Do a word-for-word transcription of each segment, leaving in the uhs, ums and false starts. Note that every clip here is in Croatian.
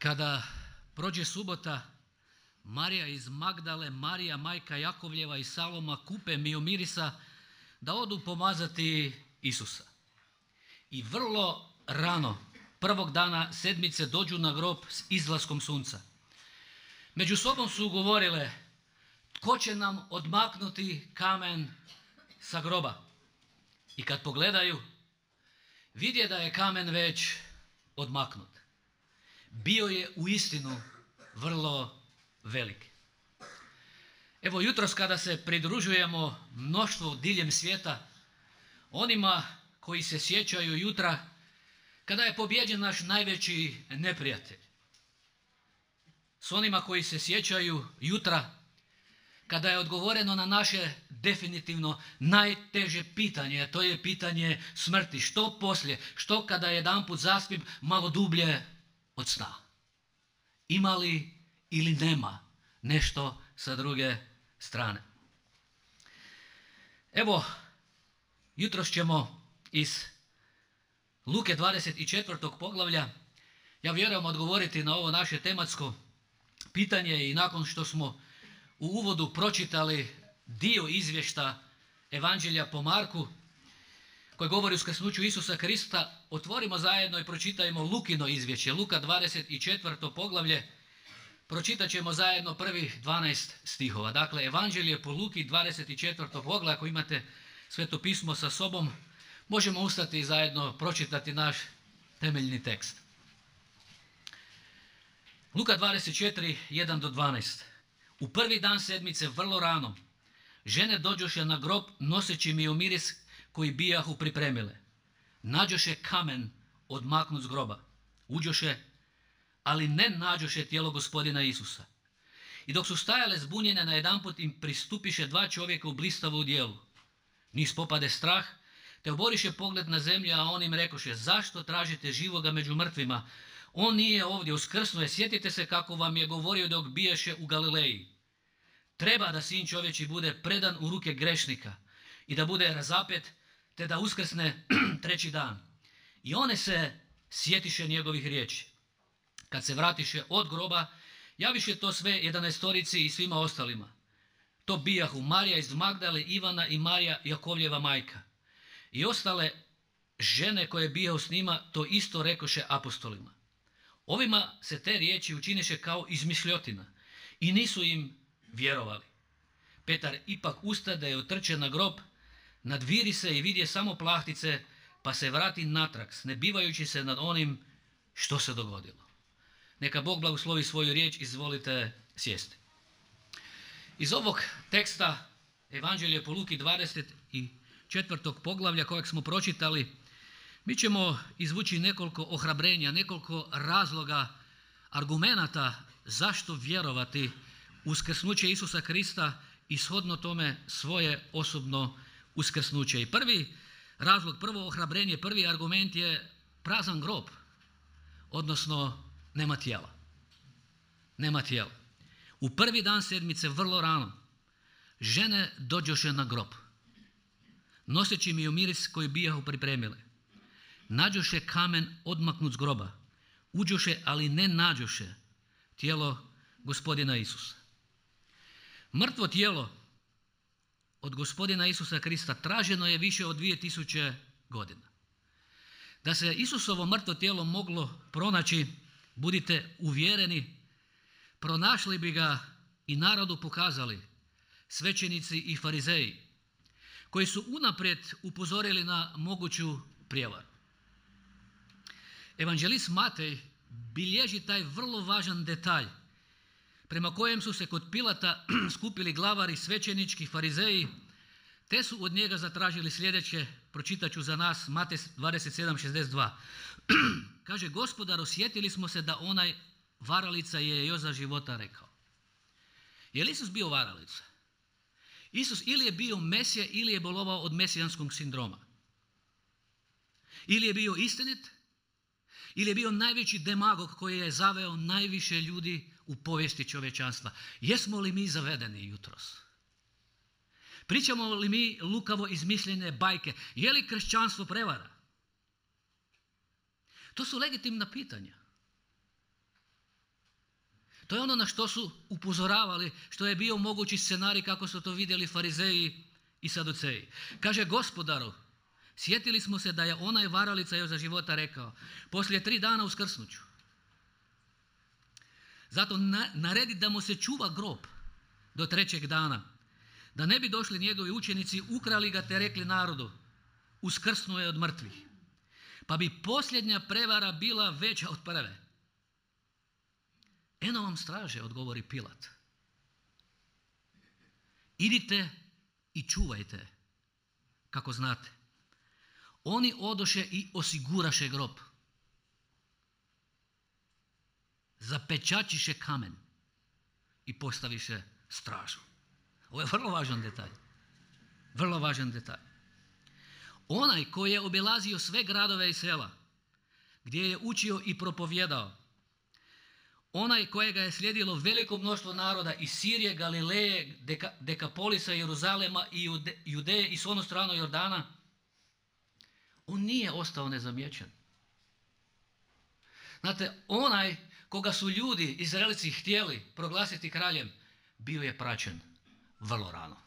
Kada prođe subota, Marija iz Magdale, Marija majka Jakovljeva i Saloma kupe miomirisa da odu pomazati Isusa. I vrlo rano, prvog dana sedmice, dođu na grob s izlaskom sunca. Među sobom su govorile: tko će nam odmaknuti kamen sa groba? I kad pogledaju, vidje da je kamen već odmaknut. Bio je uistinu vrlo velik. Evo jutros kada se pridružujemo mnoštvu diljem svijeta, onima koji se sjećaju jutra kada je pobijeđen naš najveći neprijatelj, s onima koji se sjećaju jutra kada je odgovoreno na naše definitivno najteže pitanje, a to je pitanje smrti. Što poslije? Što kada jedanput zaspim malo dublje od sna? Ima li ili nema nešto sa druge strane? Evo, jutros ćemo iz Luke dvadeset četvrtog poglavlja, ja vjerujem, odgovoriti na ovo naše tematsko pitanje i nakon što smo u uvodu pročitali dio izvješta Evanđelja po Marku koji govori o uskrsnuću Isusa Krista, otvorimo zajedno i pročitajmo Lukino izvješće, Luka dvadeset četvrto poglavlje. Pročitat ćemo zajedno prvih dvanaest stihova. Dakle, Evanđelje po Luki dvadeset četvrto poglavlje, ako imate Sveto pismo sa sobom, možemo ustati i zajedno pročitati naš temeljni tekst. Luka dvadeset četiri, jedan do dvanaest. U prvi dan sedmice, vrlo rano, žene dođoše na grob noseći miomiris koji bijahu pripremile. Nađoše kamen odmaknut s groba. Uđoše, ali ne nađoše tijelo Gospodina Isusa. I dok su stajale zbunjene, najedanput im pristupiše dva čovjeka u blistavu odijelu. Njih popade strah, te oboriše pogled na zemlju, a on im rekoše: zašto tražite živoga među mrtvima? On nije ovdje, uskrsnuo je. Sjetite se kako vam je govorio dok biješe u Galileji. Treba da sin čovječi bude predan u ruke grešnika i da bude razapet, te da uskrsne treći dan. I one se sjetiše njegovih riječi. Kad se vratiše od groba, javiše to sve jedanaestorici i svima ostalima. To bijahu Marija iz Magdale, Ivana i Marija Jakovljeva majka. I ostale žene koje bijahu s njima to isto rekoše apostolima. Ovima se te riječi učiniše kao izmišljotina i nisu im vjerovali. Petar ipak ustade i otrče na grob, nadviri se i vidje samo plahtice, pa se vrati natrag, ne bivajući se nad onim što se dogodilo. Neka Bog blagoslovi svoju riječ, izvolite sjesti. Iz ovog teksta Evanđelje po Luki dvadeset četvrtog poglavlja kojeg smo pročitali, mi ćemo izvući nekoliko ohrabrenja, nekoliko razloga, argumenata zašto vjerovati u uskrsnuće Isusa Krista i shodno tome svoje osobno uskrsnuće. I prvi razlog, prvo ohrabrenje, prvi argument je prazan grob, odnosno nema tijela. Nema tijela. U prvi dan sedmice, vrlo rano, žene dođoše na grob, noseći miomiris koji bijahu pripremile. Nađoše kamen odmaknut s groba. Uđoše, ali ne nađoše tijelo Gospodina Isusa. Mrtvo tijelo od Gospodina Isusa Krista traženo je više od dvije tisuće godina. Da se Isusovo mrtvo tijelo moglo pronaći, budite uvjereni, pronašli bi ga i narodu pokazali svećenici i farizeji, koji su unaprijed upozorili na moguću prijevaru. Evanđelist Matej bilježi taj vrlo važan detalj prema kojem su se kod Pilata skupili glavari svećenički farizeji, te su od njega zatražili sljedeće, pročitat ću za nas, Matej dvadeset sedam šezdeset dva. Kaže: Gospodar, osjetili smo se da onaj varalica je još za života rekao. Je li Isus bio varalica? Isus ili je bio Mesija ili je bolovao od mesijanskog sindroma. Ili je bio istinit, ili je bio najveći demagog koji je zaveo najviše ljudi u povijesti čovječanstva. Jesmo li mi zavedeni jutros? Pričamo li mi lukavo izmišljene bajke? Je li kršćanstvo prevara? To su legitimna pitanja. To je ono na što su upozoravali, što je bio mogući scenarij kako su to vidjeli farizeji i saduceji. Kaže: Gospodaru, sjetili smo se da je onaj varalica još za života rekao, poslije tri dana uskrsnuću. Zato na, naredi da mu se čuva grob do trećeg dana, da ne bi došli njegovi učenici, ukrali ga te rekli narodu, uskrsnuo je od mrtvih. Pa bi posljednja prevara bila veća od prve. Eno vam straže, odgovori Pilat. Idite i čuvajte, kako znate. Oni odoše i osiguraše grob. Zapečačiše kamen i postaviše stražu. Ovo je vrlo važan detalj. Vrlo važan detalj. Onaj koji je obilazio sve gradove i sela, gdje je učio i propovjedao, onaj kojega je slijedilo veliko mnoštvo naroda iz Sirije, Galileje, Deka, Dekapolisa, Jeruzalema i Jude, Judeje i s onu stranu Jordana, on nije ostao nezamijećen. Znate, onaj koga su ljudi, Izraelci, htjeli proglasiti kraljem, bio je praćen vrlo rano.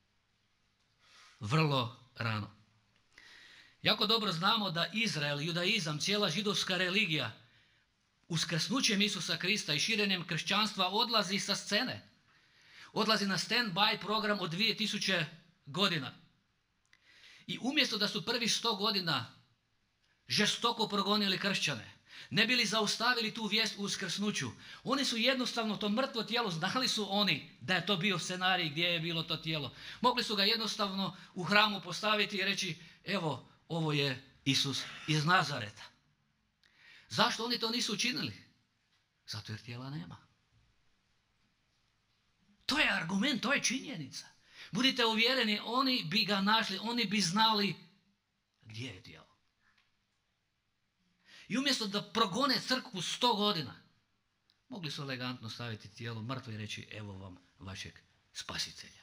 Vrlo rano. Jako dobro znamo da Izrael, judaizam, cijela židovska religija uskrsnućem Isusa Krista i širenjem kršćanstva odlazi sa scene. Odlazi na stand-by program od dvije tisuće godina. I umjesto da su prvih sto godina žestoko progonili kršćane, ne bili zaustavili tu vijest u uskrsnuću, oni su jednostavno to mrtvo tijelo, znali su oni da je to bio scenarij gdje je bilo to tijelo. Mogli su ga jednostavno u hramu postaviti i reći: evo, ovo je Isus iz Nazareta. Zašto oni to nisu učinili? Zato jer tijela nema. To je argument, to je činjenica. Budite uvjereni, oni bi ga našli, oni bi znali gdje je tijelo. I umjesto da progone crkvu sto godina, mogli su elegantno staviti tijelo mrtvo i reći: evo vam vašeg spasitelja.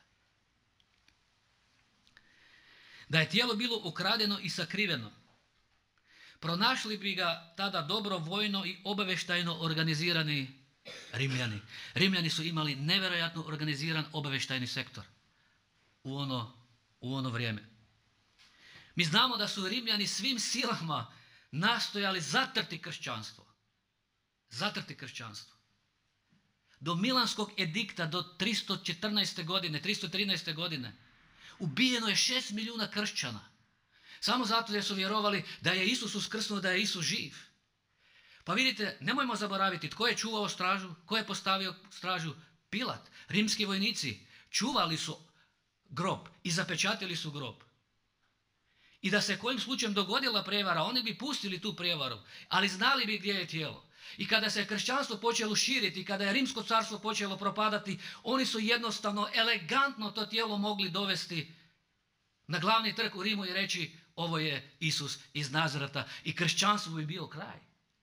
Da je tijelo bilo ukradeno i sakriveno, pronašli bi ga tada dobro vojno i obavještajno organizirani Rimljani. Rimljani su imali nevjerojatno organiziran obavještajni sektor u ono, u ono vrijeme. Mi znamo da su Rimljani svim silama nastojali zatrti kršćanstvo. Zatrti kršćanstvo. Do Milanskog edikta, do tristo četrnaeste. godine, tristo trinaeste. godine, ubijeno je šest milijuna kršćana. Samo zato jer su vjerovali da je Isus uskrsnuo, da je Isus živ. Pa vidite, nemojmo zaboraviti tko je čuvao stražu, tko je postavio stražu. Pilat. Rimski vojnici čuvali su grob i zapečatili su grob. I da se kojim slučajem dogodila prevara, oni bi pustili tu prevaru, ali znali bi gdje je tijelo. I kada se kršćanstvo počelo širiti, kada je Rimsko carstvo počelo propadati, oni su jednostavno elegantno to tijelo mogli dovesti na glavni trg u Rimu i reći: ovo je Isus iz Nazareta, i kršćanstvo bi bio kraj.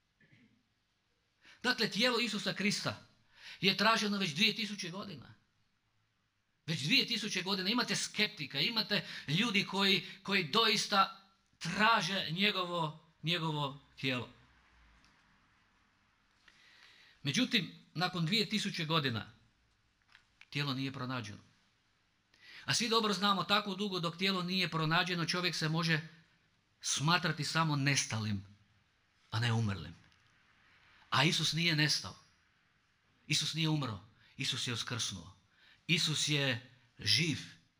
Dakle, tijelo Isusa Krista je traženo već dvije tisuće godina. Već dvije tisuće godina imate skeptika, imate ljudi koji, koji doista traže njegovo, njegovo tijelo. Međutim, nakon dvije tisuće godina tijelo nije pronađeno. A svi dobro znamo, tako dugo dok tijelo nije pronađeno, čovjek se može smatrati samo nestalim, a ne umrlim. A Isus nije nestao. Isus nije umro. Isus je uskrsnuo. Isus je živ.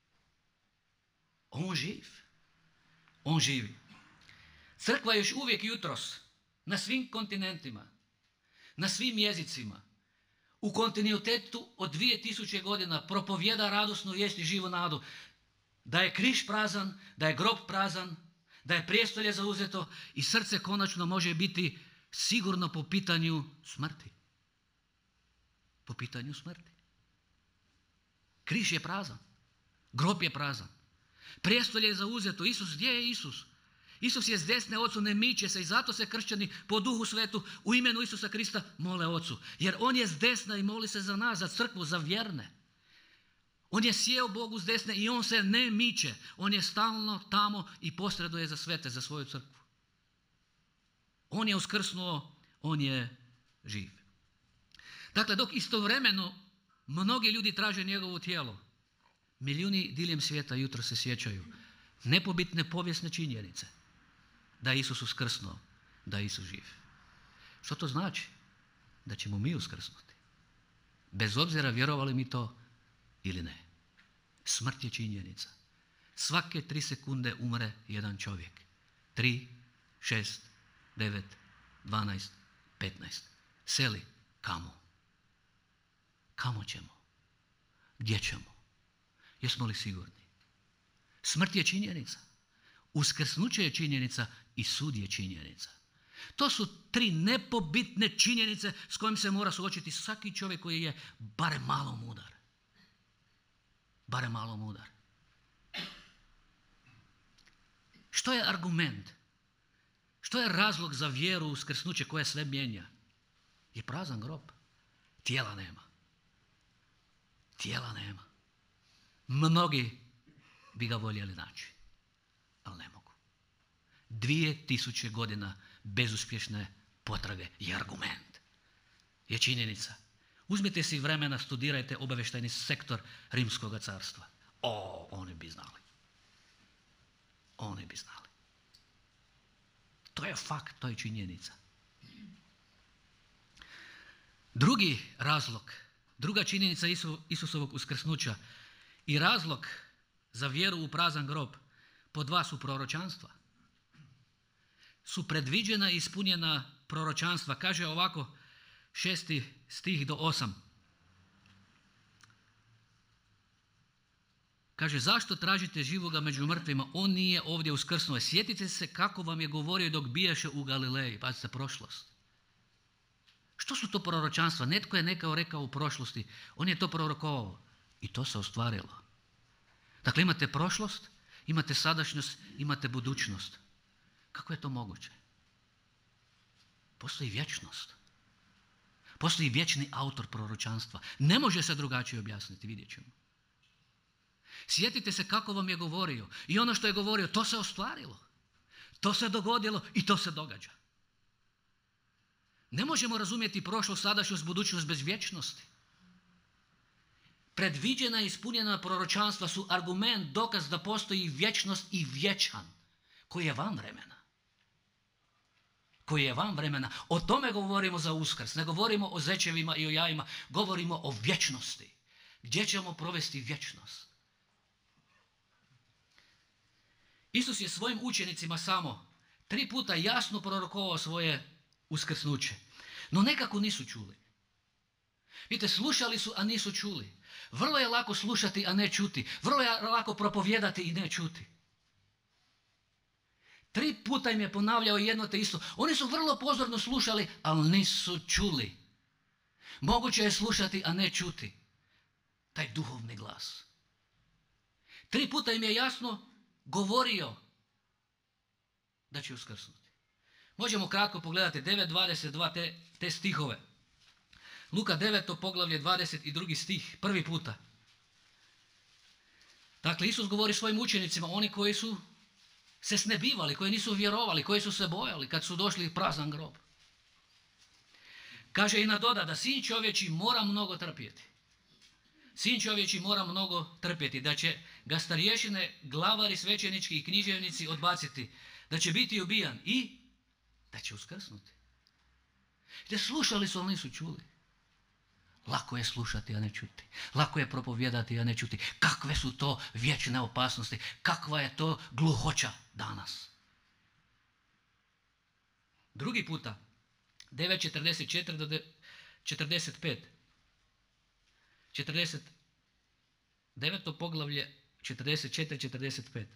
On živ. On živi. Crkva još uvijek jutros na svim kontinentima, na svim jezicima, u kontinuitetu od dvije tisuće godina propovjeda radosnu vijest i živu nadu. Da je križ prazan, da je grob prazan, da je prijestolje zauzeto i srce konačno može biti sigurno po pitanju smrti. Po pitanju smrti. Križ je prazan. Grob je prazan. Prijestolje je zauzeto. Isus, gdje je Isus? Isus je s desne Ocu, ne miče se, i zato se kršćani po Duhu Svetu u imenu Isusa Krista mole Ocu. Jer on je s desna i moli se za nas, za crkvu, za vjerne. On je sjeo Bogu s desne i on se ne miče. On je stalno tamo i posreduje za svete, za svoju crkvu. On je uskrsnuo, on je živ. Dakle, dok istovremeno mnogi ljudi traže njegovo tijelo, milijuni diljem svijeta jutro se sjećaju nepobitne povijesne činjenice da je Isus uskrsnuo, da je Isus živ. Što to znači? Da ćemo mi uskrsnuti. Bez obzira vjerovali mi to ili ne. Smrt je činjenica. Svake tri sekunde umre jedan čovjek. Tri, šest, devet, dvanaest, petnaest. Seli, kamo? Kamo ćemo? Gdje ćemo? Jesmo li sigurni? Smrt je činjenica. Uskrsnuće je činjenica i sud je činjenica. To su tri nepobitne činjenice s kojim se mora suočiti svaki čovjek koji je barem malo mudar. Barem malo mudar. Što je argument? Što je razlog za vjeru u uskrsnuće koje sve mijenja? Je prazan grob. Tijela nema. Tijela nema. Mnogi bi ga voljeli naći, ali ne mogu. Dvije tisuće godina bezuspješne potrage je argument. Je činjenica. Uzmite si vremena, studirajte obavještajni sektor Rimskog carstva. O, oni bi znali. Oni bi znali. To je fakt, to je činjenica. Drugi razlog, druga činjenica Isu, Isusovog uskrsnuća i razlog za vjeru u prazan grob po dva su proročanstva. Su predviđena i ispunjena proročanstva. Kaže ovako, šesti stih do osam. Kaže, zašto tražite živoga među mrtvima? On nije ovdje uskrsnuo. Sjetite se kako vam je govorio dok bijaše u Galileji. Pazite, prošlost. Što su to proročanstva? Netko je nekao rekao u prošlosti. On je to prorokovao. I to se ostvarilo. Dakle, imate prošlost, imate sadašnjost, imate budućnost. Kako je to moguće? Postoji vječnost. Postoji vječni autor proročanstva. Ne može se drugačije objasniti, vidjet ćemo. Sjetite se kako vam je govorio. I ono što je govorio, to se ostvarilo. To se dogodilo i to se događa. Ne možemo razumjeti prošlost, sadašnjost, budućnost bez vječnosti. Predviđena i ispunjena proročanstva su argument, dokaz da postoji vječnost i vječan koji je van vremena. Koji je van vremena. O tome govorimo za Uskrs. Ne govorimo o zečevima i o jajima. Govorimo o vječnosti. Gdje ćemo provesti vječnost? Isus je svojim učenicima samo tri puta jasno prorokovao svoje uskrsnuće. No nekako nisu čuli. Vidite, slušali su, a nisu čuli. Vrlo je lako slušati, a ne čuti. Vrlo je lako propovijedati i ne čuti. Tri puta im je ponavljao jedno te isto. Oni su vrlo pozorno slušali, ali nisu čuli. Moguće je slušati, a ne čuti. Taj duhovni glas. Tri puta im je jasno govorio da će uskrsnuti. Možemo kratko pogledati devet dvadeset dva te, te stihove. Luka deveto poglavlje dvadeset drugi stih, prvi puta. Dakle, Isus govori svojim učenicima, oni koji su se snebivali, koji nisu vjerovali, koji su se bojali kad su došli u prazan grob. Kaže i nadoda da sin čovječi mora mnogo trpjeti. Sin čovječi mora mnogo trpjeti, da će ga starješine, glavari, svećenički i književnici odbaciti, da će biti ubijan i da će uskrsnuti. Te slušali su, ali nisu čuli. Lako je slušati, a ne čuti. Lako je propovijedati, a ne čuti. Kakve su to vječne opasnosti? Kakva je to gluhoća danas? Drugi puta, devet četrdeset četiri do četrdeset pet. četrdeset deveto poglavlje četrdeset četiri četrdeset pet.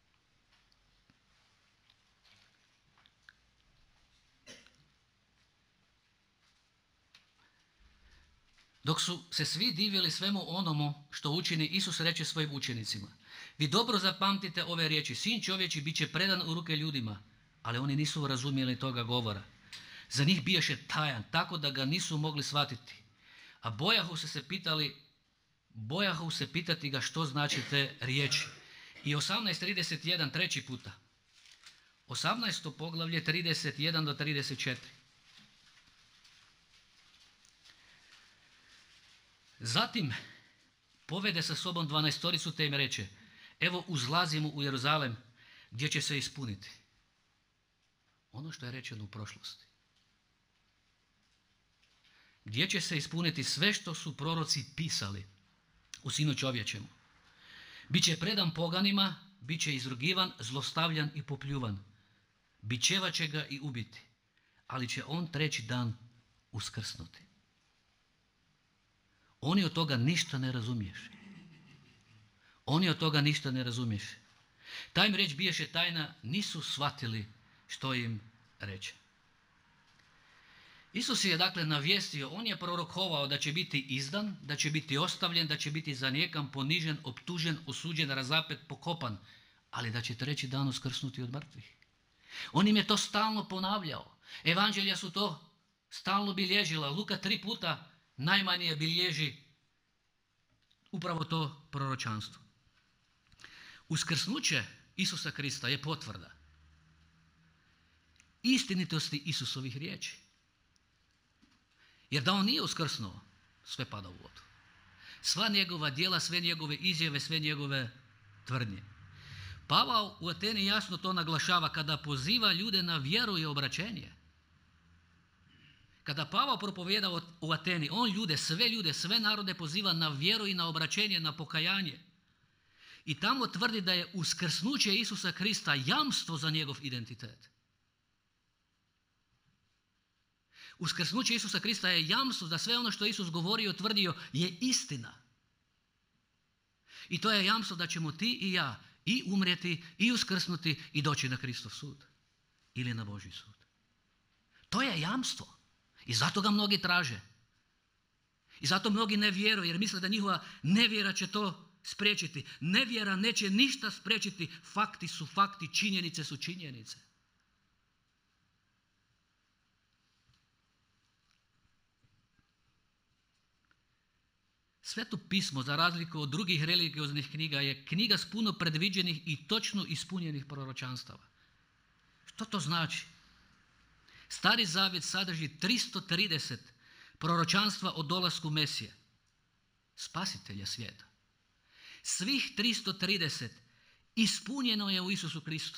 Dok su se svi divili svemu onomu što učini, Isus reče svojim učenicima: vi dobro zapamtite ove riječi, sin čovječi bit će predan u ruke ljudima, ali oni nisu razumjeli toga govora. Za njih bijaše tajan, tako da ga nisu mogli shvatiti. A bojahu se se pitali, bojahu se pitati ga što znači te riječi. I osamnaest trideset jedan treći puta. osamnaesto poglavlje trideset jedan do trideset četiri. Zatim povede sa sobom dvanaestoricu te im reče, evo uzlazimo u Jeruzalem gdje će se ispuniti ono što je rečeno u prošlosti. Gdje će se ispuniti sve što su proroci pisali u Sinu čovječemu. Biće predan poganima, bit će izrugivan, zlostavljan i popljuvan. Bičeva će ga i ubiti, ali će on treći dan uskrsnuti. Oni od toga ništa ne razumješe. Oni od toga ništa ne razumješe. Ta im reč biješe tajna, nisu shvatili što im reče. Isus je dakle navijestio, on je prorokovao da će biti izdan, da će biti ostavljen, da će biti zanijekan, ponižen, optužen, osuđen, razapet, pokopan, ali da će treći dan uskrsnuti od mrtvih. On im je to stalno ponavljao. Evanđelja su to stalno bilježila. Luka tri puta najmanje bilježi upravo to proročanstvo. Uskrsnuće Isusa Krista je potvrda istinitosti Isusovih riječi. Jer da on nije uskrsnuo, sve pada u vodu. Sva njegova djela, sve njegove izjave, sve njegove tvrdnje. Pavao u Ateni jasno to naglašava kada poziva ljude na vjeru i obraćenje. Kada Pavao propovjeda u Ateni, on ljude, sve ljude, sve narode poziva na vjeru i na obraćenje, na pokajanje. I tamo tvrdi da je uskrsnuće Isusa Krista jamstvo za njegov identitet. Uskrsnuće Isusa Krista je jamstvo da sve ono što Isus govorio i tvrdio je istina. I to je jamstvo da ćemo ti i ja i umrijeti i uskrsnuti i doći na Kristov sud. Ili na Božji sud. To je jamstvo. I zato ga mnogi traže. I zato mnogi ne vjeruju jer misle da njihova nevjera će to spriječiti. Nevjera neće ništa spriječiti. Fakti su fakti, činjenice su činjenice. Sveto pismo, za razliku od drugih religioznih knjiga, je knjiga s puno predviđenih i točno ispunjenih proročanstava. Što to znači? Stari zavjet sadrži tristo trideset proročanstva o dolasku Mesije, spasitelja svijeta. Svih tristo trideset ispunjeno je u Isusu Kristu.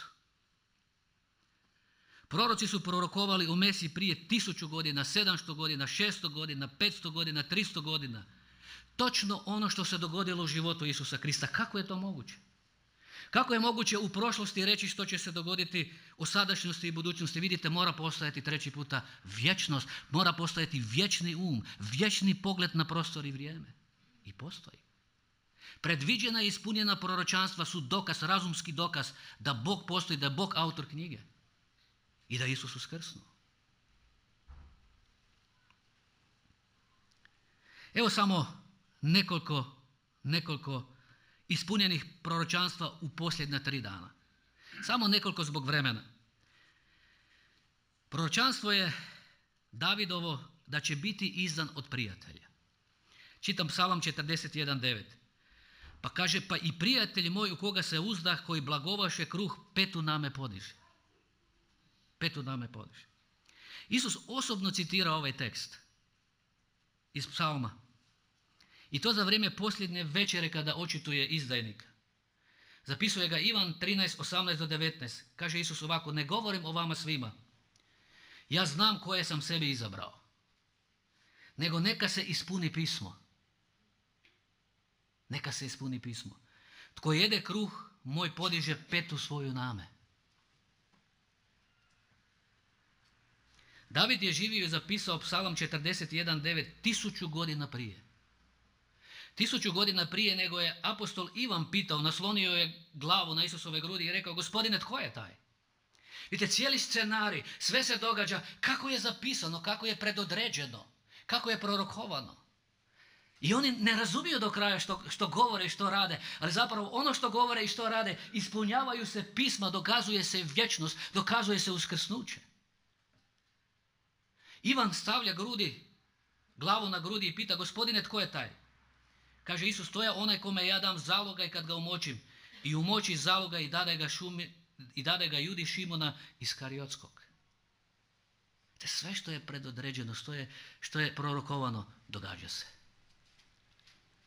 Proroci su prorokovali o Mesiji prije tisuću godina, sedamsto godina, šesto godina, petsto godina, tristo godina. Točno ono što se dogodilo u životu Isusa Krista. Kako je to moguće? Kako je moguće u prošlosti reći što će se dogoditi u sadašnjosti i budućnosti? Vidite, mora postojati treći puta vječnost, mora postojati vječni um, vječni pogled na prostor i vrijeme. I postoji. Predviđena i ispunjena proročanstva su dokaz, razumski dokaz da Bog postoji, da je Bog autor knjige i da je Isus uskrsnuo. Evo samo nekoliko, nekoliko ispunjenih proročanstva u posljednja tri dana. Samo nekoliko zbog vremena. Proročanstvo je Davidovo da će biti izdan od prijatelja. Čitam Psalam četrdeset jedan devet. Pa kaže, pa i prijatelj moj u koga se uzdah, koji blagovaše kruh, petu name podiže. Petu name podiže. Isus osobno citira ovaj tekst iz Psalma. I to za vrijeme posljednje večere kada očituje izdajnika. Zapisuje ga Ivan trinaest osamnaest do devetnaest. Kaže Isus ovako, ne govorim o vama svima. Ja znam koje sam sebi izabrao. Nego neka se ispuni pismo. Neka se ispuni pismo. Tko jede kruh, moj podiže petu svoju name. David je živio i zapisao Psalam četrdeset jedan devet tisuću godina prije. Tisuću godina prije nego je apostol Ivan pitao, naslonio je glavu na Isusove grudi i rekao, Gospodine, tko je taj? Vidite, cijeli scenarij, sve se događa kako je zapisano, kako je predodređeno, kako je prorokovano. I oni ne razumiju do kraja što, što govore i što rade, ali zapravo ono što govore i što rade, ispunjavaju se pisma, dokazuje se vječnost, dokazuje se uskrsnuće. Ivan stavlja grudi, glavu na grudi i pita, Gospodine, tko je taj? Kaže Isus, to je onaj kome ja dam zalogaj kad ga umočim. I umoči zalogaj i dade ga, šumi, i dade ga Judi Šimona Iskariotskog. Te sve što je predodređeno, što je, što je prorokovano, događa se.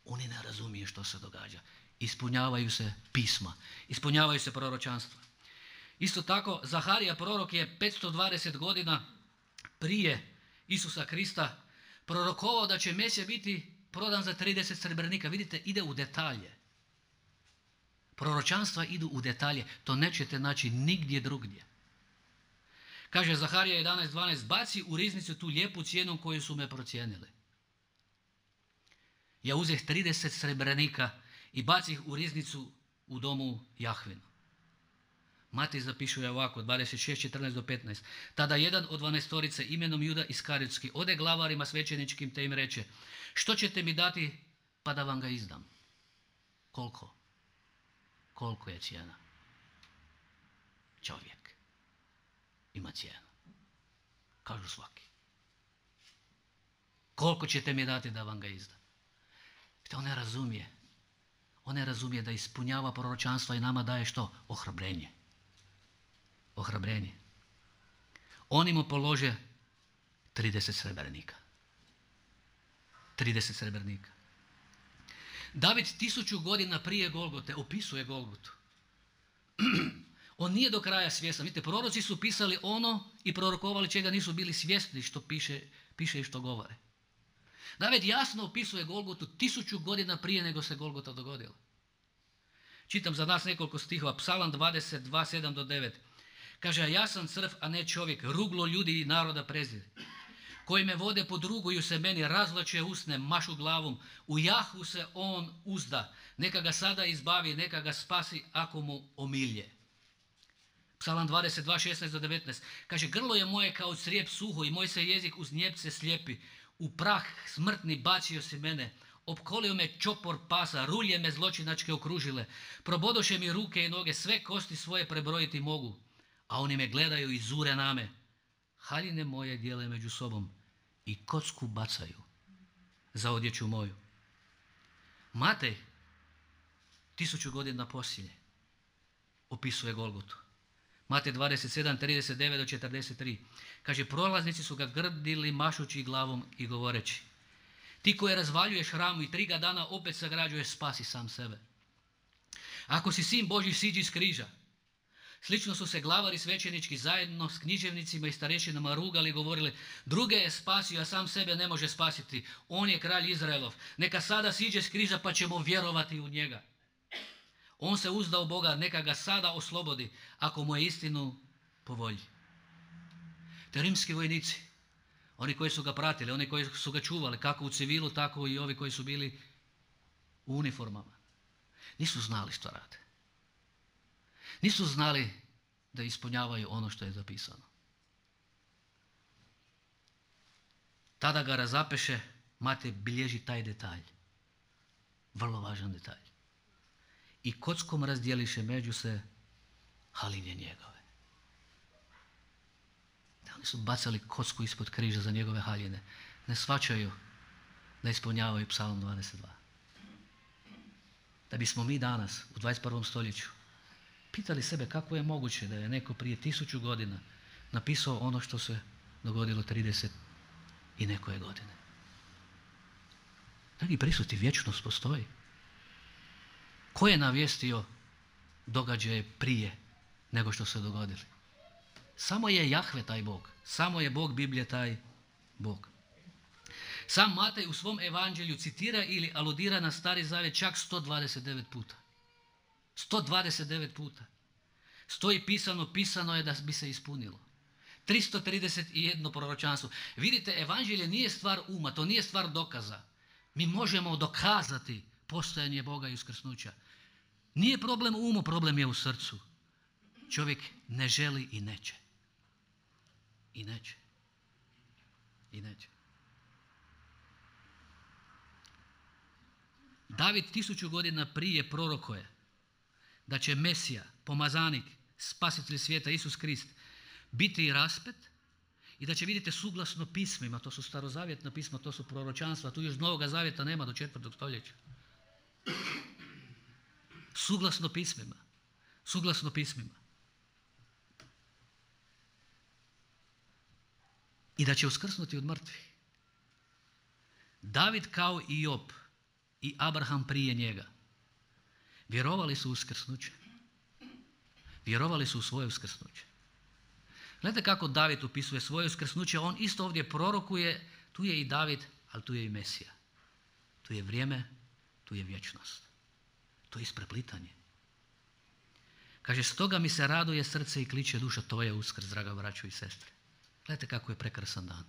Oni ne razumiju što se događa. Ispunjavaju se pisma, ispunjavaju se proročanstva. Isto tako, Zaharija prorok je petsto dvadeset godina prije Isusa Krista prorokovao da će Mesija biti prodan za trideset srebrnika. Vidite, ide u detalje. Proročanstva idu u detalje. To nećete naći nigdje drugdje. Kaže Zaharija jedanaest dvanaest, baci u riznicu tu lijepu cijenu koju su me procijenili. Ja uzeh trideset srebrnika i bacih u riznicu u domu Jahvinu. Matej zapišuje ovako, dvadeset šest četrnaest do petnaest. Tada jedan od dvanaestorice imenom Juda Iskarijotski ode glavarima svećeničkim te im reče, što ćete mi dati pa da vam ga izdam? Koliko? Koliko je cijena? Čovjek ima cijenu. Kažu svaki. Koliko ćete mi dati da vam ga izdam? Vidite, on ne razumije. On ne razumije da ispunjava proročanstva i nama daje što? Ohrabrenje. Ohrabrenje. Oni mu polože trideset srebrnika. trideset srebrnika. David tisuću godina prije Golgote opisuje Golgotu. On nije do kraja svjestan. Vidite, proroci su pisali ono i prorokovali čega nisu bili svjesni što piše, piše i što govore. David jasno opisuje Golgotu tisuću godina prije nego se Golgota dogodila. Čitam za nas nekoliko stihova. Psalam dvadeset dva, sedam do devet. Kaže, a ja sam crv, a ne čovjek, ruglo ljudi i naroda prezir. Koji me vode podruguju se meni, razvlače usne, mašu glavom. U Jahu se on uzda. Neka ga sada izbavi, neka ga spasi ako mu omilje. Psalam dvadeset dva, šesnaest do devetnaest. Kaže, grlo je moje kao crijep suho i moj se jezik uz njepce slijepi. U prah smrtni bacio si mene. Opkolio me čopor pasa, rulje me zločinačke okružile. Probodoše mi ruke i noge, sve kosti svoje prebrojiti mogu. A oni me gledaju i zure na me. Haljine moje dijele među sobom i kocku bacaju za odjeću moju. Matej, tisuću godina poslije, opisuje Golgotu. Matej dvadeset sedam, trideset devet do četrdeset tri. Kaže, prolaznici su ga grdili mašući glavom i govoreći, ti koje razvaljuješ hramu i tri ga dana opet sagrađuješ, spasi sam sebe. Ako si sin Božji, siđi s križa. Slično su se glavari svećenički zajedno s književnicima i starešinama rugali i govorili, druge je spasio, a sam sebe ne može spasiti. On je kralj Izraelov. Neka sada siđe s križa pa ćemo vjerovati u njega. On se uzda u Boga, neka ga sada oslobodi ako mu je istinu po volji. Te rimski vojnici, oni koji su ga pratili, oni koji su ga čuvali, kako u civilu, tako i ovi koji su bili u uniformama, nisu znali što rade. Nisu znali da ispunjavaju ono što je zapisano. Tada ga razapeše, Matej bilježi taj detalj. Vrlo važan detalj. I kockom razdjeliše među se haljine njegove. Da, oni su bacali kocku ispod križa za njegove haljine. Ne shvaćaju da ispunjavaju Psalam dvadeset dva. Da bismo mi danas u dvadeset prvom stoljeću pitali sebe kako je moguće da je neko prije tisuću godina napisao ono što se dogodilo trideset i nekoje godine. Dragi prisutni, vječnost postoji. Ko je navijestio događaje prije nego što se dogodili? Samo je Jahve taj Bog. Samo je Bog Biblije taj Bog. Sam Matej u svom evanđelju citira ili aludira na Stari Zavjet čak sto dvadeset devet puta. sto dvadeset devet puta. Stoji pisano, pisano je da bi se ispunilo. tristo trideset jedno proročanstvo. Vidite, evanđelje nije stvar uma, to nije stvar dokaza. Mi možemo dokazati postojanje Boga i uskrsnuća. Nije problem u umu, problem je u srcu. Čovjek ne želi i neće. I neće. I neće. David tisuću godina prije prorokuje da će Mesija, pomazanik, spasitelj svijeta, Isus Krist, biti raspet i da će, vidite, suglasno pismima, to su starozavjetna pisma, to su proročanstva, tu još Novoga Zavjeta nema do četvrtog stoljeća. Suglasno pismima, suglasno pismima. I da će uskrsnuti od mrtvih. David kao i Job i Abraham prije njega. Vjerovali su u uskrsnuće. Vjerovali su u svoje uskrsnuće. Gledajte kako David upisuje svoje uskrsnuće. On isto ovdje prorokuje. Tu je i David, ali tu je i Mesija. Tu je vrijeme, tu je vječnost. To je ispreplitanje. Kaže, stoga mi se raduje srce i kliče duša. To je uskrs, draga braćo i sestre. Gledajte kako je prekrasan dan.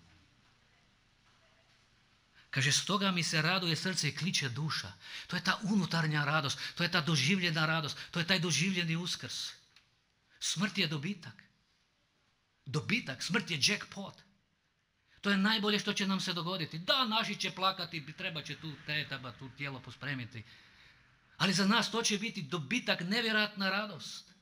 Kaže, stoga mi se raduje srce i kliče duša. To je ta unutarnja radost, to je ta doživljena radost, to je taj doživljeni uskrs. Smrt je dobitak. Dobitak, smrt je jackpot. To je najbolje što će nam se dogoditi. Da, naši će plakati, treba će tu tetaba, tu tijelo pospremiti. Ali za nas to će biti dobitak, nevjerojatna radost.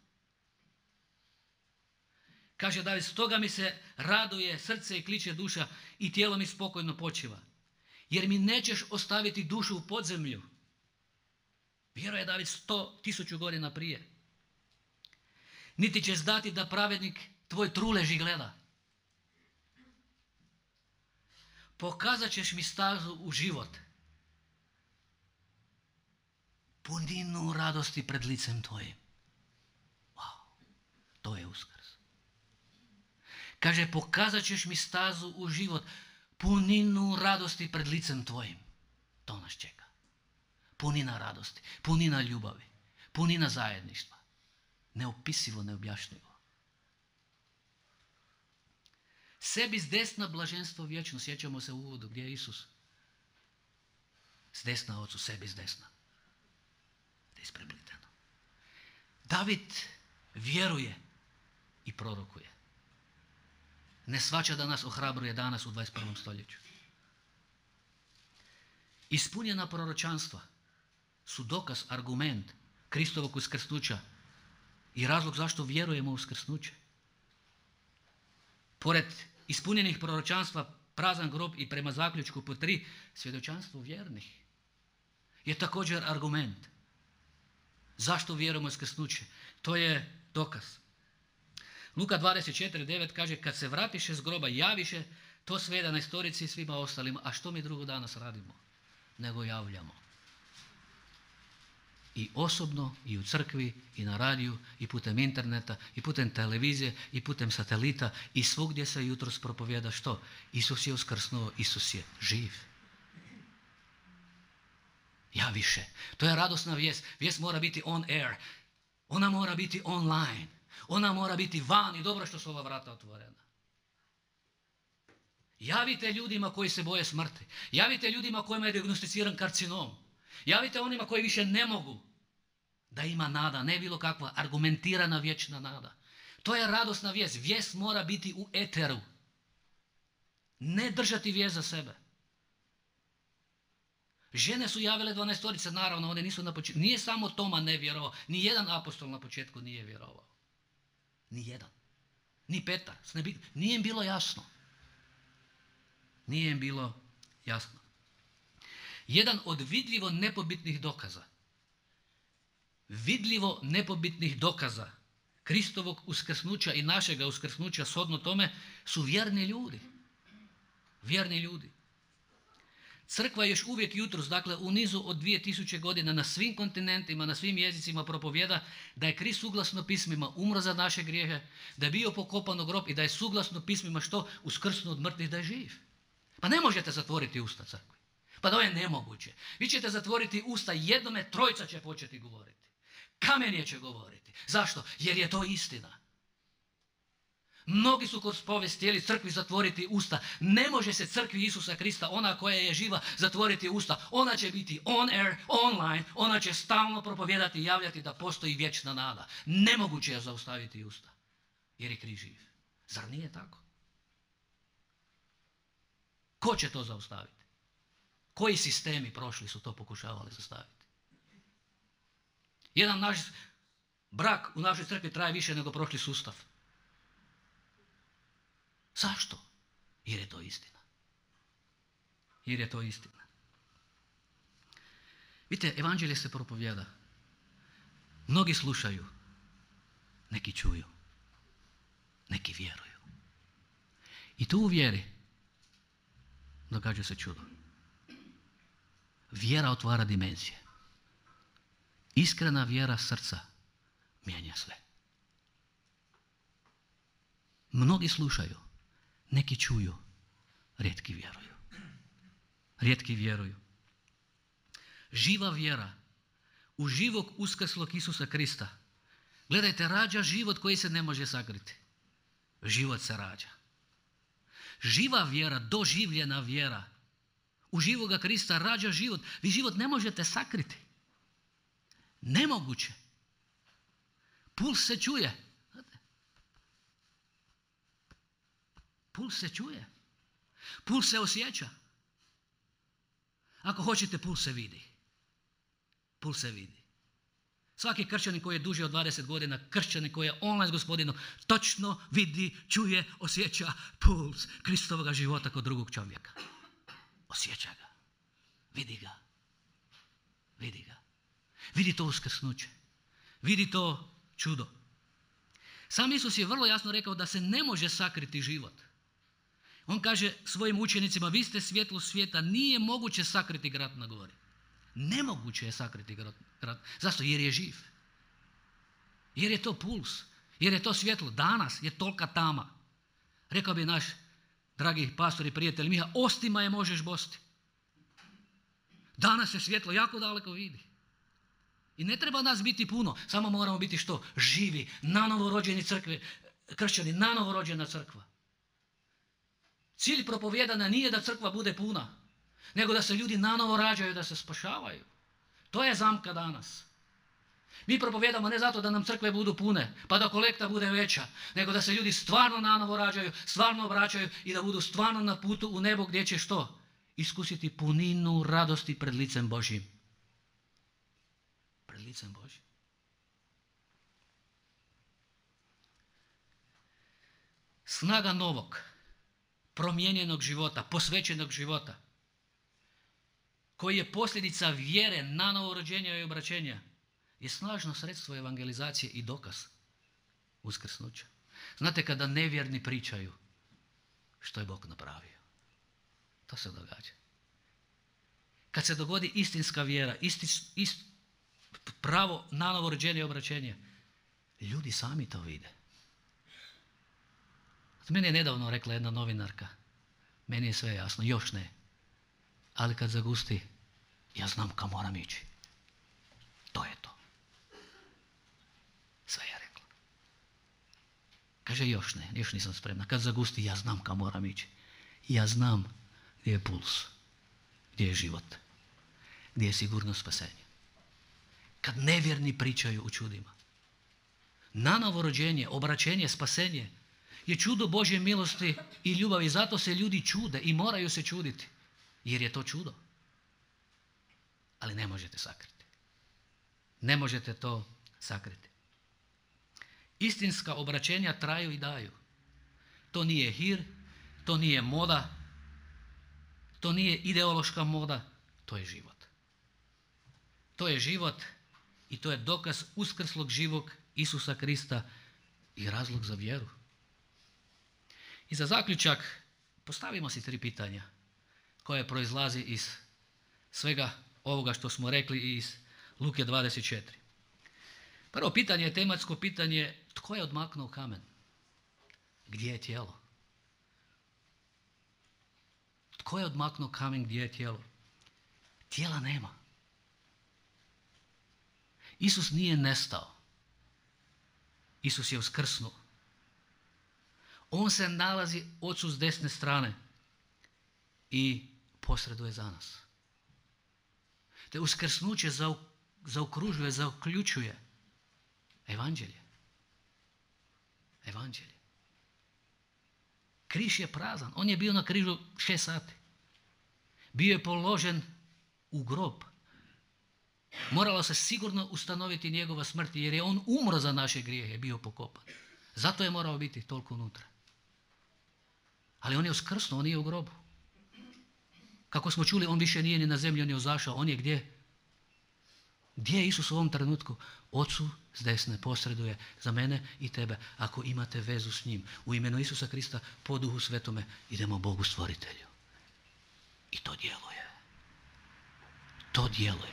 Kaže David, stoga mi se raduje srce i kliče duša i tijelo mi spokojno počiva. Jer mi nećeš ostaviti dušu u podzemlju. Vjeruje David sto tisuću godina prije. Niti ćeš dati da pravednik tvoj trulež i gleda. Pokazat ćeš mi stazu u život. Puninu radosti pred licem tvojim. Wow, to je uskrs. Kaže, pokazat ćeš mi stazu u život. Puninu radosti pred licem tvojim. To nas čeka. Punina radosti, punina ljubavi, punina zajedništva. Neopisivo, neobjašnjivo. Sebi s desna blaženstvo vječno. Sjećamo se u uvodu gdje je Isus. S desna ocu, sebi s desna. To je isprepliteno. David vjeruje i prorokuje. Ne shvaća da nas ohrabruje danas u dvadeset prvom stoljeću. Ispunjena proročanstva su dokaz, argument Kristovog uskrsnuća i razlog zašto vjerujemo u uskrsnuće. Pored ispunjenih proročanstva, prazan grob i prema zaključku po tri, svjedočanstvo vjernih je također argument. Zašto vjerujemo u uskrsnuće? To je dokaz. Luka dvadeset četiri devet kaže, kad se vratiše s groba, javiše to sve jedanaestorici i svima ostalima. A što mi drugo danas radimo? Nego javljamo. I osobno, i u crkvi, i na radiju, i putem interneta, i putem televizije, i putem satelita, i svugdje se jutros propovjeda što? Isus je uskrsnuo, Isus je živ. Javiše. To je radosna vijest. Vijest mora biti on air. Ona mora biti online. Ona mora biti van i dobro što su ova vrata otvorena. Javite ljudima koji se boje smrti. Javite ljudima kojima je dijagnosticiran karcinom. Javite onima koji više ne mogu da ima nada, ne bilo kakva argumentirana vječna nada. To je radosna vijest. Vijest mora biti u eteru. Ne držati vijest za sebe. Žene su javile dvanaestorice, naravno, one nisu na početku. Nije samo Toma ne vjerovao, ni jedan apostol na početku nije vjerovao. Ni jedan. Ni Petar. Nije im bilo jasno. Nije im bilo jasno. Jedan od vidljivo nepobitnih dokaza, vidljivo nepobitnih dokaza Kristovog uskrsnuća i našega uskrsnuća shodno tome su vjerni ljudi. Vjerni ljudi. Crkva još uvijek jutros, dakle u nizu od dvije tisuće godina na svim kontinentima, na svim jezicima propovjeda da je Krist suglasno pismima umro za naše grijehe, da je bio pokopan u grob i da je suglasno pismima što? Uskrsnuo od mrtvih, da je živ. Pa ne možete zatvoriti usta crkvi. Pa to je nemoguće. Vi ćete zatvoriti usta jednome, trojca će početi govoriti. Kamenje će govoriti. Zašto? Jer je to istina. Mnogi su kroz povijest htjeli crkvi zatvoriti usta. Ne može se crkvi Isusa Krista, ona koja je živa, zatvoriti usta. Ona će biti on air, online, ona će stalno propovijedati i javljati da postoji vječna nada. Nemoguće je zaustaviti usta, jer je Krist živ. Zar nije tako? Ko će to zaustaviti? Koji sistemi prošli su to pokušavali zaustaviti? Jedan naš brak u našoj crkvi traje više nego prošli sustav. Zašto? Jer je to istina. Jer je to istina. Vidite, evanđelje se propovjeda. Mnogi slušaju, neki čuju, neki vjeruju. I tu u vjeri događa se čudo. Vjera otvara dimenzije. Iskrena vjera srca mijenja sve. Mnogi slušaju, neki čuju, rijetki vjeruju. Rijetki vjeruju. Živa vjera u živog uskrslog Isusa Krista. Gledajte, rađa život koji se ne može sakriti. Život se rađa. Živa vjera, doživljena vjera u živoga Krista rađa život. Vi život ne možete sakriti. Nemoguće. Puls se čuje. Puls se čuje. Puls se osjeća. Ako hoćete, puls se vidi. Puls se vidi. Svaki kršćanin koji je duže od dvadeset godina, kršćanin koji je online s Gospodinom, točno vidi, čuje, osjeća puls Kristovoga života kod drugog čovjeka. Osjeća ga. Vidi ga. Vidi ga. Vidi to uskrsnuće. Vidi to čudo. Sam Isus je vrlo jasno rekao da se ne može sakriti život. On kaže svojim učenicima, vi ste svjetlo svijeta, nije moguće sakriti grad na gori. Nemoguće je sakriti grad. Zašto? Jer je živ. Jer je to puls. Jer je to svjetlo. Danas je tolika tama. Rekao bi naš dragi pastor i prijatelj Miha, ostima je možeš bosti. Danas se svjetlo jako daleko vidi. I ne treba nas biti puno, samo moramo biti što? Živi, nanovo rođeni crkve, kršćani, nanovo rođena crkva. Cilj propovijedana nije da crkva bude puna, nego da se ljudi nanovo rađaju, da se spašavaju. To je zamka danas. Mi propovijedamo ne zato da nam crkve budu pune, pa da kolekta bude veća, nego da se ljudi stvarno nanovo rađaju, stvarno obraćaju i da budu stvarno na putu u nebo gdje će što? Iskusiti puninu radosti pred licem Božjim. Pred licem Božjim. Snaga novog, promijenjenog života, posvećenog života, koji je posljedica vjere, nanovo rođenja i obraćenja, je snažno sredstvo evangelizacije i dokaz uskrsnuća. Znate, kada nevjerni pričaju što je Bog napravio, to se događa. Kad se dogodi istinska vjera, isti, ist, pravo nanovo rođenje i obraćenje, ljudi sami to vide. Meni je nedavno rekla jedna novinarka, meni je sve jasno, još ne, ali kad zagusti, ja znam kam moram ići. To je to. Sve je rekla. Kaže, još ne, još nisam spremna. Kad zagusti, ja znam kam moram ići. Ja znam gdje je puls, gdje je život, gdje je sigurno spasenje. Kad nevjerni pričaju o čudima. Nanovo rođenje, obraćenje, spasenje je čudo Božje milosti i ljubavi. Zato se ljudi čude i moraju se čuditi. Jer je to čudo. Ali ne možete sakriti. Ne možete to sakriti. Istinska obraćenja traju i daju. To nije hir, to nije moda, to nije ideološka moda, to je život. To je život i to je dokaz uskrslog živog Isusa Krista i razlog za vjeru. I za zaključak postavimo si tri pitanja koje proizlazi iz svega ovoga što smo rekli i iz Luke dvadeset četiri. Prvo pitanje je tematsko pitanje, tko je odmaknuo kamen? Gdje je tijelo? Tko je odmaknuo kamen, gdje je tijelo? Tijela nema. Isus nije nestao. Isus je uskrsnuo. On se nalazi Ocu s desne strane i posreduje za nas. Te uskrsnuće zaokružuje, zaoključuje evanđelje. Evanđelje. Križ je prazan. On je bio na križu šest sati. Bio je položen u grob. Moralo se sigurno ustanoviti njegova smrt jer je on umro za naše grijehe, je bio pokopan. Zato je morao biti toliko unutra. Ali on je uskrsnuo, on nije u grobu. Kako smo čuli, on više nije ni na zemlji, on je uzašao. On je gdje? Gdje je Isus u ovom trenutku? Ocu s desne posreduje za mene i tebe. Ako imate vezu s njim, u imenu Isusa Krista, po Duhu Svetome, idemo Bogu Stvoritelju. I to djeluje. To djeluje.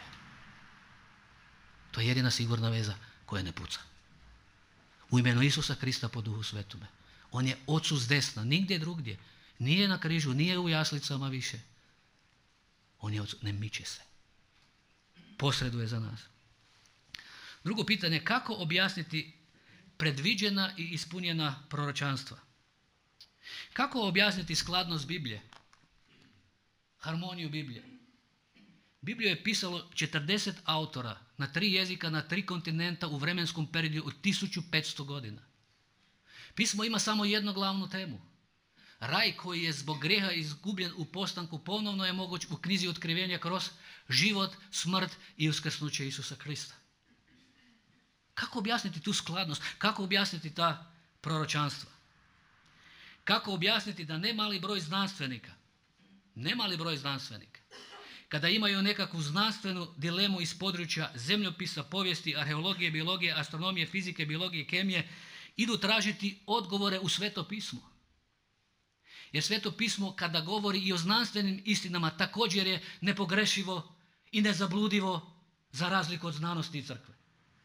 To je jedina sigurna veza koja ne puca. U imenu Isusa Krista po Duhu Svetome. On je Ocu s desna, nigdje drugdje. Nije na križu, nije u jaslicama više. On je Ocu, ne miče se. Posreduje za nas. Drugo pitanje, kako objasniti predviđena i ispunjena proročanstva? Kako objasniti skladnost Biblije? Harmoniju Biblije? Bibliju je pisalo četrdeset autora na tri jezika, na tri kontinenta u vremenskom periodu od tisuću petsto godina. Pismo ima samo jednu glavnu temu. Raj koji je zbog grijeha izgubljen u postanku ponovno je moguć u knjizi Otkrivenja kroz život, smrt i uskrsnuće Isusa Krista. Kako objasniti tu skladnost? Kako objasniti ta proročanstva? Kako objasniti da ne mali broj znanstvenika, ne mali broj znanstvenika, kada imaju nekakvu znanstvenu dilemu iz područja zemljopisa, povijesti, arheologije, biologije, astronomije, fizike, biologije, kemije, idu tražiti odgovore u Sveto pismo. Jer Sveto pismo kada govori i o znanstvenim istinama također je nepogrešivo i nezabludivo za razliku od znanosti i crkve.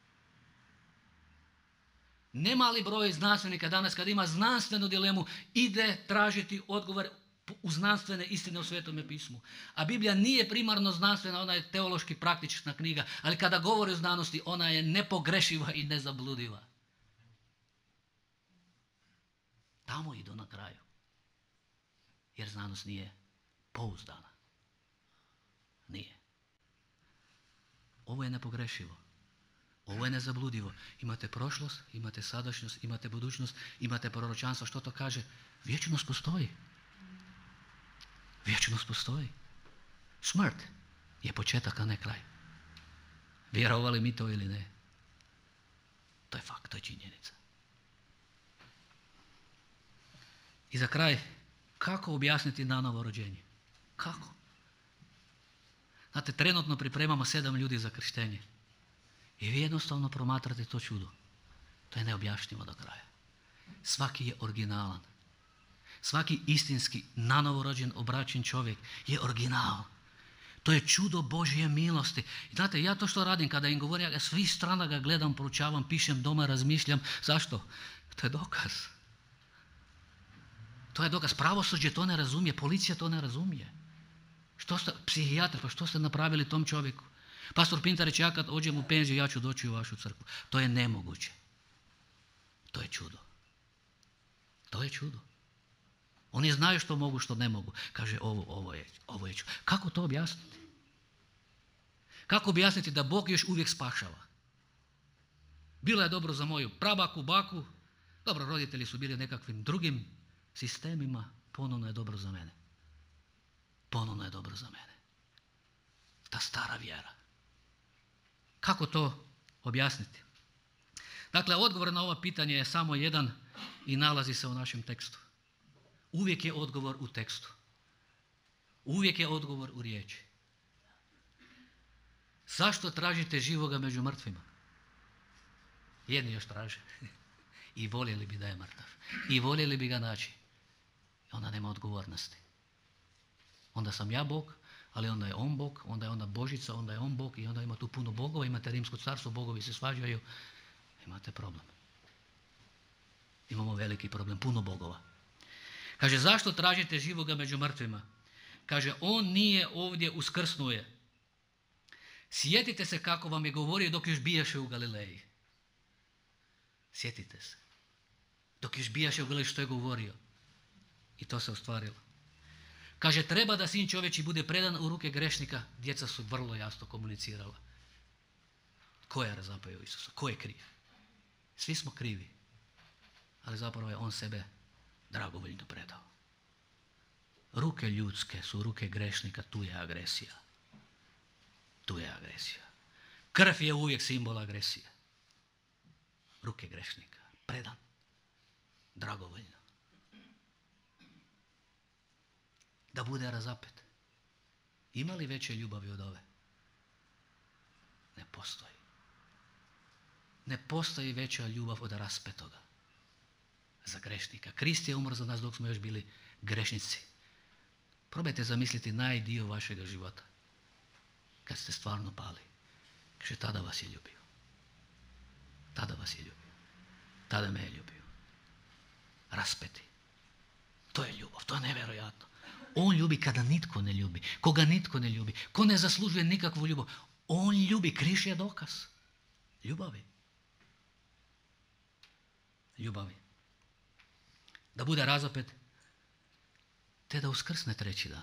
Nemali broj znanstvenika danas kada ima znanstvenu dilemu ide tražiti odgovor u znanstvene istine u Svetome pismu. A Biblija nije primarno znanstvena, ona je teološki praktična knjiga, ali kada govori o znanosti ona je nepogrešiva i nezabludiva. Tamo idu na kraju. Jer znanost nije pouzdana. Nije. Ovo je nepogrešivo. Ovo je nezabludivo. Imate prošlost, imate sadašnjost, imate budućnost, imate proročanstvo. Što to kaže? Vječnost postoji. Vječnost postoji. Smrt je početak, a ne kraj. Vjerovali mi to ili ne? To je fakt, to je činjenica. I za kraj, kako objasniti nanovo rođenje? Kako? Znate, trenutno pripremamo sedam ljudi za krštenje. I vi jednostavno promatrate to čudo. To je neobjašnjivo do kraja. Svaki je originalan. Svaki istinski nanovorođen, obraćen čovjek je original. To je čudo Božje milosti. I znate, ja to što radim kada im govorim, ja svih strana ga gledam, proučavam, pišem doma, razmišljam. Zašto? To je dokaz. To je dokaz. Pravosuđe to ne razumije, policija to ne razumije. Što ste, psihijatar, pa što ste napravili tom čovjeku? Pastor Pintarić, ja kad ođem u penziju, ja ću doći u vašu crkvu. To je nemoguće. To je čudo. To je čudo. Oni znaju što mogu, što ne mogu. Kaže, ovo, ovo je, ovo je čudo. Kako to objasniti? Kako objasniti da Bog još uvijek spašava? Bilo je dobro za moju prabaku, baku. Dobro, roditelji su bili nekakvim drugim sistemima. Ponovno je dobro za mene. Ponovno je dobro za mene. Ta stara vjera. Kako to objasniti? Dakle, odgovor na ovo pitanje je samo jedan i nalazi se u našem tekstu. Uvijek je odgovor u tekstu. Uvijek je odgovor u riječi. Zašto tražite živoga među mrtvima? Jedni još traže. I voljeli bi da je mrtav. I voljeli bi ga naći. Onda nema odgovornosti. Onda sam ja Bog, ali onda je on Bog, onda je ona Božica, onda je on Bog i onda ima tu puno bogova, imate Rimsko carstvo, bogovi se svađaju, imate problem. Imamo veliki problem, puno bogova. Kaže, zašto tražite živoga među mrtvima? Kaže, on nije ovdje, uskrsnuje. Sjetite se kako vam je govorio dok još bijaše u Galileji. Sjetite se. Dok još bijaše u Galileji što je govorio. I to se ostvarilo. Kaže, treba da sin čovječi bude predan u ruke grešnika. Djeca su vrlo jasno komunicirala. Ko je razapeo Isusa? Ko je kriv? Svi smo krivi. Ali zapravo je on sebe dragovoljno predao. Ruke ljudske su ruke grešnika, tu je agresija. Tu je agresija. Krv je uvijek simbol agresije. Ruke grešnika, predan, dragovoljno. Da bude razapet. Ima li veće ljubavi od ove? Ne postoji. Ne postoji veća ljubav od raspetoga za grešnika. Krist je umro za nas dok smo još bili grešnici. Probajte zamisliti najdio vašega života. kad ste stvarno pali. Kaže, tada vas je ljubio. Tada vas je ljubio. Tada me je ljubio. Raspeti. To je ljubav, to je nevjerojatno. On ljubi kada nitko ne ljubi, koga nitko ne ljubi, ko ne zaslužuje nikakvu ljubav. On ljubi, križ je dokaz. Ljubavi. Ljubavi. Da bude razapet, te da uskrsne treći dan.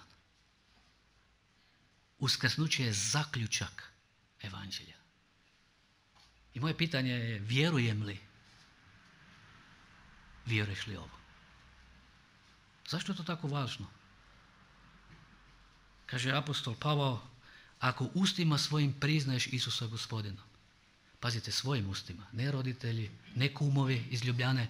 Uskrsnuće je zaključak evanđelja. I moje pitanje je, vjerujem li? Vjeruješ li ovo? Zašto je to tako važno? Kaže apostol Pavao, ako ustima svojim priznaješ Isusa Gospodina, pazite, svojim ustima, ne roditelji, ne kumovi iz Ljubljane,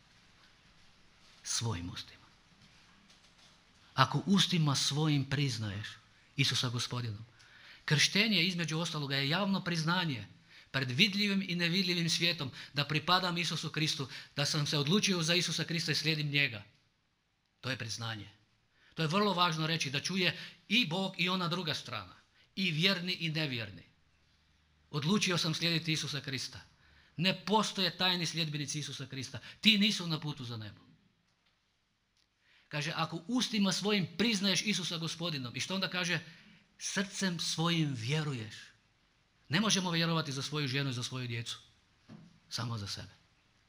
svojim ustima. Ako ustima svojim priznaješ Isusa Gospodinom, krštenje između ostaloga je javno priznanje pred vidljivim i nevidljivim svijetom da pripadam Isusu Kristu, da sam se odlučio za Isusa Krista i slijedim njega. To je priznanje. To je vrlo važno reći, da čuje i Bog i ona druga strana, i vjerni i nevjerni. Odlučio sam slijediti Isusa Krista. Ne postoje tajni sljedbenici Isusa Krista. Ti nisu na putu za nebo. Kaže, ako ustima svojim priznaješ Isusa Gospodinom, i što onda kaže, srcem svojim vjeruješ. Ne možemo vjerovati za svoju ženu i za svoju djecu. Samo za sebe.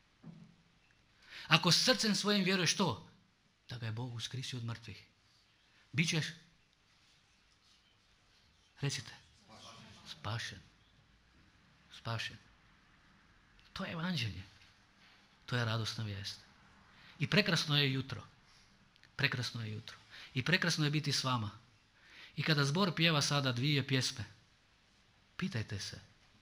Ako srcem svojim vjeruješ što? Da ga je Bog uskrisio od mrtvih. Bićeš, recite, spašen. Spašen. To je evanđelje. To je radosna vijest. I prekrasno je jutro. Prekrasno je jutro. I prekrasno je biti s vama. I kada zbor pjeva sada dvije pjesme, pitajte se,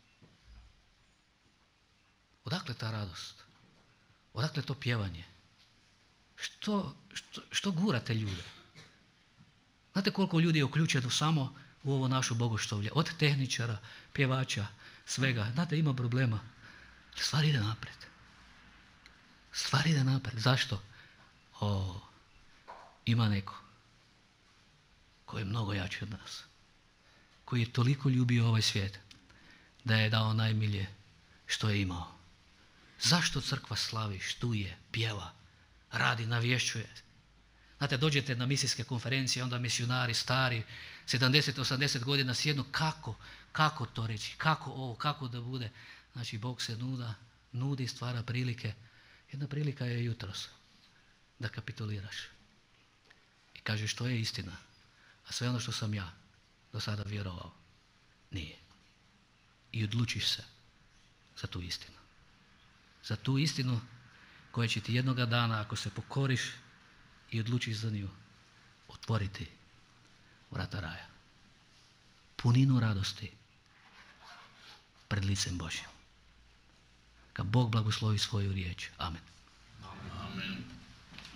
odakle ta radost? Odakle to pjevanje? Što, što, što gurate ljude? Znate koliko ljudi je uključeno samo u ovo našu bogoštovlje? Od tehničara, pjevača, svega. Znate, ima problema. Stvar ide naprijed. Stvar ide naprijed. Zašto? O, ima neko koji je mnogo jači od nas. Koji je toliko ljubio ovaj svijet da je dao najmilje što je imao. Zašto crkva slavi, štuje, pjeva, radi, navješćuje? Znate, dođete na misijske konferencije, onda misionari stari, sedamdeset osamdeset godina sjednu, kako, kako to reći, kako ovo, kako da bude. Znači, Bog se nuda, nudi, stvara prilike. Jedna prilika je jutros da kapituliraš i kažeš što je istina, a sve ono što sam ja do sada vjerovao nije. I odlučiš se za tu istinu. Za tu istinu koja će ti jednoga dana, ako se pokoriš i odlučiš za nju, otvoriti vrata raja. Puninu radosti pred licem Božjim. Kad Bog blagoslovi svoju riječ. Amen.